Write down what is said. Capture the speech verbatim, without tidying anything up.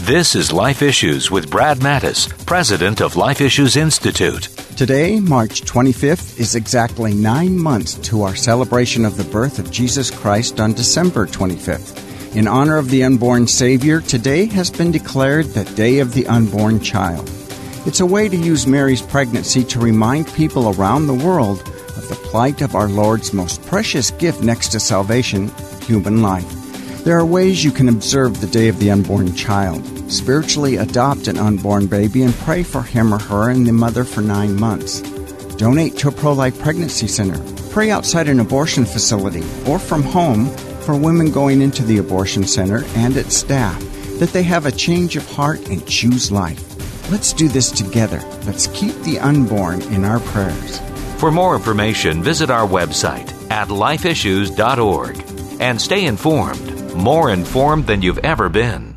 This is Life Issues with Brad Mattis, president of Life Issues Institute. Today, March twenty-fifth, is exactly nine months to our celebration of the birth of Jesus Christ on December twenty-fifth. In honor of the unborn Savior, today has been declared the Day of the Unborn Child. It's a way to use Mary's pregnancy to remind people around the world of the plight of our Lord's most precious gift next to salvation, human life. There are ways you can observe the Day of the Unborn Child. Spiritually adopt an unborn baby and pray for him or her and the mother for nine months. Donate to a pro-life pregnancy center. Pray outside an abortion facility or from home for women going into the abortion center and its staff, that they have a change of heart and choose life. Let's do this together. Let's keep the unborn in our prayers. For more information, visit our website at life issues dot org and stay informed, more informed than you've ever been.